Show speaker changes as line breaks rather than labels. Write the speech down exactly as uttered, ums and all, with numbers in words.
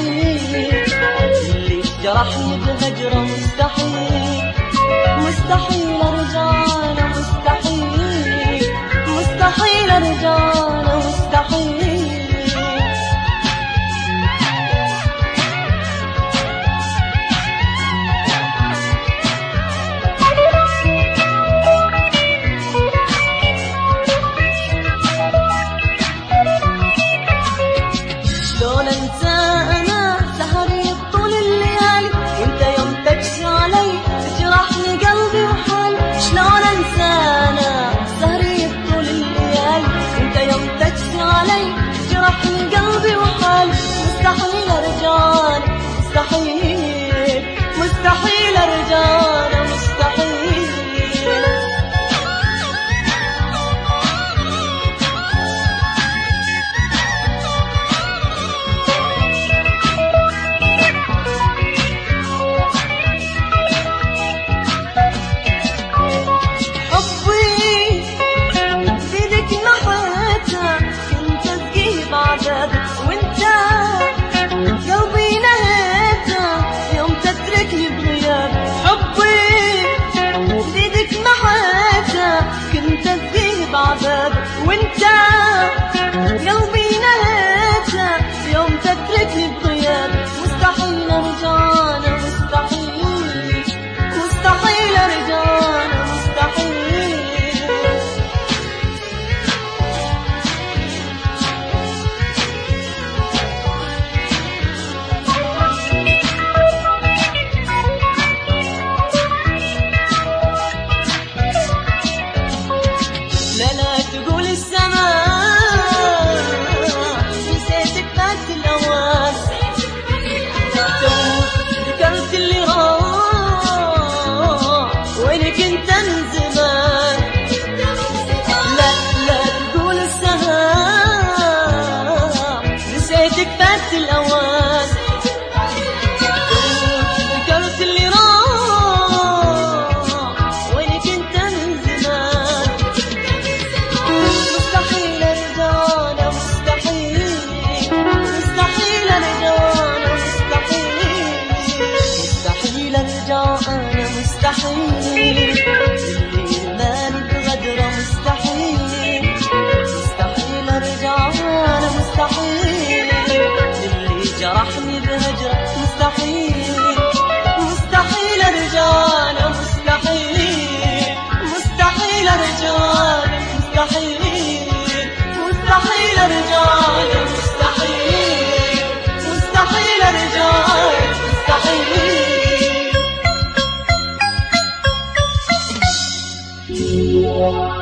مستحيل، اللي جرحني بهجره مستحيل، مستحيل ارجع له مستحيل، مستحيل ارجع له مستحيل. شلون انسى انا سهري طول الليالي وانت يوم تجري علي تجرحني قلبي وحالي. شلون انسى انا سهري طول الليالي وانت يوم تجري علي تجرحني قلبي وحالي. مستحيل ارجع له مستحيل، مستحيل ارجع له مستحيل. وانت قلبي نهيته يوم تتركني بغياب حبي بيدك محيته كنت تذيب عذاب. وانت قلبي نهيته يوم تتركني بغياب. مستحيل ارجع له مستحيل، مستحيل ارجع له مستحيل. لا لا تقول السماء نسيتك فات الأوان، ذكرت اللي راح وينك انت من زمان. لا لا تقول السماء نسيتك فات الأوان، ذكرت اللي راح وينك انت من زمان. مستحيل ارجع له مستحيل، مستحيل ارجع له مستحيل، مستحيل ارجع له مستحيل. اللي رماني بغدره مستحيل، مستحيل ارجع له مستحيل. اللي جرحني بهجره مستحيل، مستحيل ارجع له مستحيل، مستحيل ارجع له مستحيل، مستحيل ارجع له مستحيل، مستحيل ارجع له مستحيل.